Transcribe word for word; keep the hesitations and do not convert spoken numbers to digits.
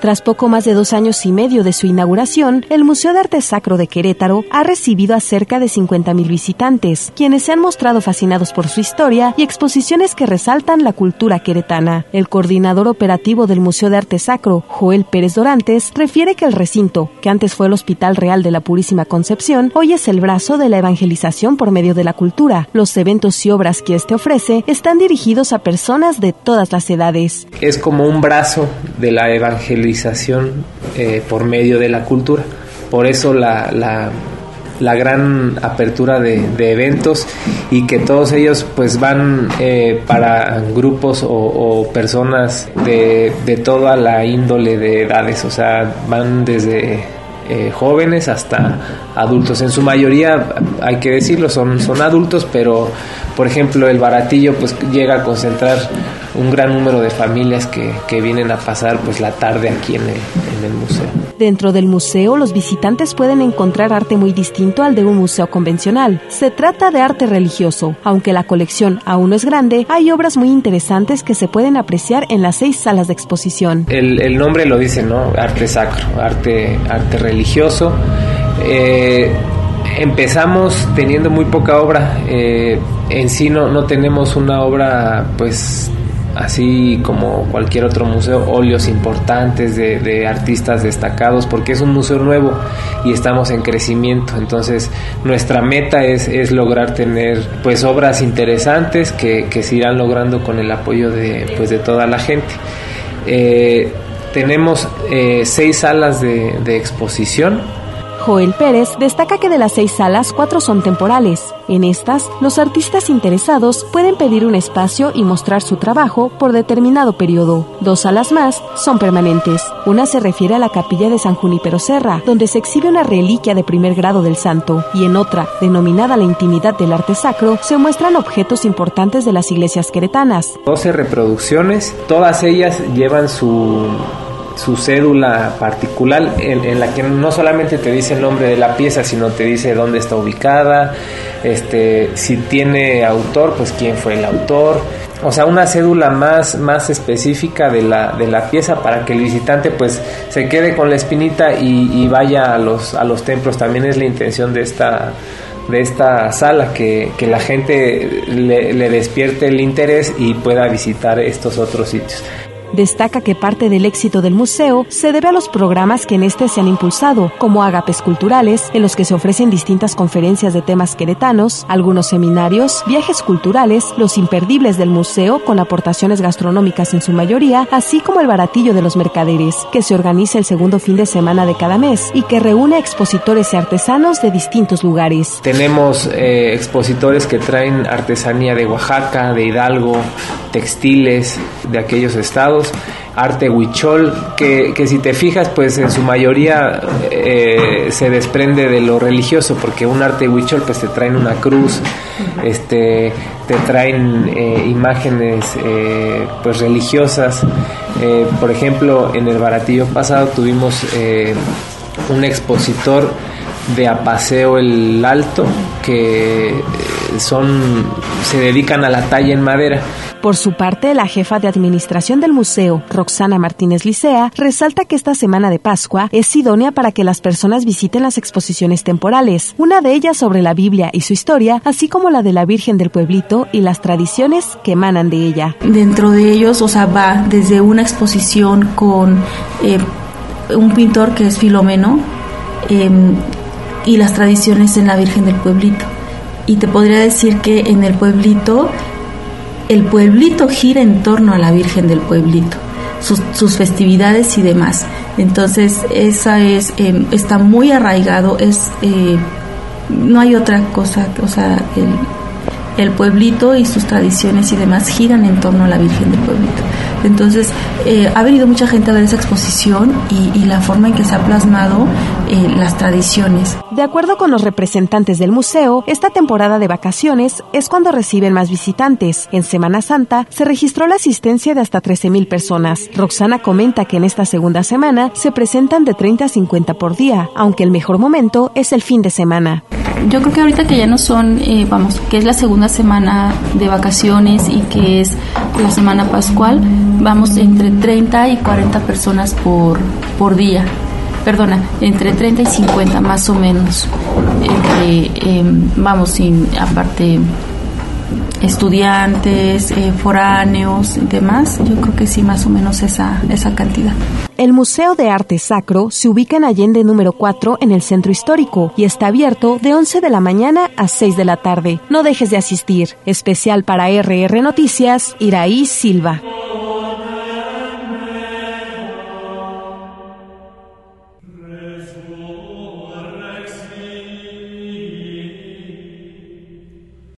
Tras poco más de dos años y medio de su inauguración, el Museo de Arte Sacro de Querétaro ha recibido a cerca de cincuenta mil visitantes, quienes se han mostrado fascinados por su historia y exposiciones que resaltan la cultura queretana. El coordinador operativo del Museo de Arte Sacro, Joel Pérez Dorantes, refiere que el recinto, que antes fue el Hospital Real de la Purísima Concepción, hoy es el brazo de la evangelización por medio de la cultura. Los eventos y obras que este ofrece están dirigidos a personas de todas las edades. Es como un brazo de la evangelización eh, por medio de la cultura. Por eso la, la, la gran apertura de, de eventos, y que todos ellos pues van eh, para grupos o, o personas de, de toda la índole de edades. O sea, van desde Eh, jóvenes hasta adultos. En su mayoría, hay que decirlo, son, son adultos, pero por ejemplo el Baratillo pues llega a concentrar un gran número de familias que, que vienen a pasar pues la tarde aquí en el, en el museo. Dentro del museo, los visitantes pueden encontrar arte muy distinto al de un museo convencional. Se trata de arte religioso. Aunque la colección aún no es grande, hay obras muy interesantes que se pueden apreciar en las seis salas de exposición. El, el nombre lo dice, ¿no? Arte sacro, arte, arte religioso. Eh, empezamos teniendo muy poca obra. Eh, en sí no, no tenemos una obra pues así como cualquier otro museo, óleos importantes de, de artistas destacados, porque es un museo nuevo y estamos en crecimiento. Entonces nuestra meta es, es lograr tener pues obras interesantes que, que se irán logrando con el apoyo de, pues, de toda la gente. Eh, tenemos eh, seis salas de, de exposición. Joel Pérez destaca que de las seis salas, cuatro son temporales. En estas, los artistas interesados pueden pedir un espacio y mostrar su trabajo por determinado periodo. Dos salas más son permanentes. Una se refiere a la capilla de San Junípero Serra, donde se exhibe una reliquia de primer grado del santo, y en otra, denominada La Intimidad del Arte Sacro, se muestran objetos importantes de las iglesias queretanas. doce reproducciones, todas ellas llevan su... su cédula particular en, en la que no solamente te dice el nombre de la pieza, sino te dice dónde está ubicada, este, si tiene autor, pues quién fue el autor. O sea, una cédula más, más específica de la, de la pieza, para que el visitante pues se quede con la espinita y, y vaya a los, a los templos. También es la intención de esta, de esta sala, que, que la gente le, le despierte el interés y pueda visitar estos otros sitios. Destaca que parte del éxito del museo se debe a los programas que en este se han impulsado, como Ágapes Culturales, en los que se ofrecen distintas conferencias de temas queretanos, algunos seminarios, viajes culturales, los imperdibles del museo con aportaciones gastronómicas en su mayoría, así como el Baratillo de los Mercaderes, que se organiza el segundo fin de semana de cada mes y que reúne a expositores y artesanos de distintos lugares. Tenemos eh, expositores que traen artesanía de Oaxaca, de Hidalgo, textiles de aquellos estados, arte huichol, que, que si te fijas pues en su mayoría eh, se desprende de lo religioso, porque un arte huichol pues te traen una cruz, este, te traen eh, imágenes eh, pues religiosas. Eh, por ejemplo, en el Baratillo pasado tuvimos eh, un expositor de Apaseo el Alto, que son se dedican a la talla en madera. Por su parte, la jefa de administración del museo, Roxana Martínez Licea, resalta que esta semana de Pascua es idónea para que las personas visiten las exposiciones temporales, una de ellas sobre la Biblia y su historia, así como la de la Virgen del Pueblito y las tradiciones que emanan de ella. Dentro de ellos, o sea, va desde una exposición con eh, un pintor que es Filomeno, eh, y las tradiciones en la Virgen del Pueblito. Y te podría decir que en el pueblito, el pueblito gira en torno a la Virgen del Pueblito, sus, sus festividades y demás. Entonces, esa es eh, está muy arraigado, es eh, no hay otra cosa, o sea, el, el pueblito y sus tradiciones y demás giran en torno a la Virgen del Pueblito. Entonces, eh, ha venido mucha gente a ver esa exposición y, y la forma en que se ha plasmado eh, las tradiciones. De acuerdo con los representantes del museo, esta temporada de vacaciones es cuando reciben más visitantes. En Semana Santa se registró la asistencia de hasta trece mil personas. Roxana comenta que en esta segunda semana se presentan de treinta a cincuenta por día, aunque el mejor momento es el fin de semana. Yo creo que ahorita que ya no son, eh, vamos, que es la segunda semana de vacaciones y que es la semana pascual, vamos entre treinta y cuarenta personas por, por día. Perdona, entre treinta y cincuenta más o menos. Entre, eh, vamos, sin, aparte, estudiantes, eh, foráneos y demás, yo creo que sí, más o menos esa, esa cantidad. El Museo de Arte Sacro se ubica en Allende número cuatro en el Centro Histórico y está abierto de once de la mañana a seis de la tarde. No dejes de asistir. Especial para R R Noticias, Iraí Silva.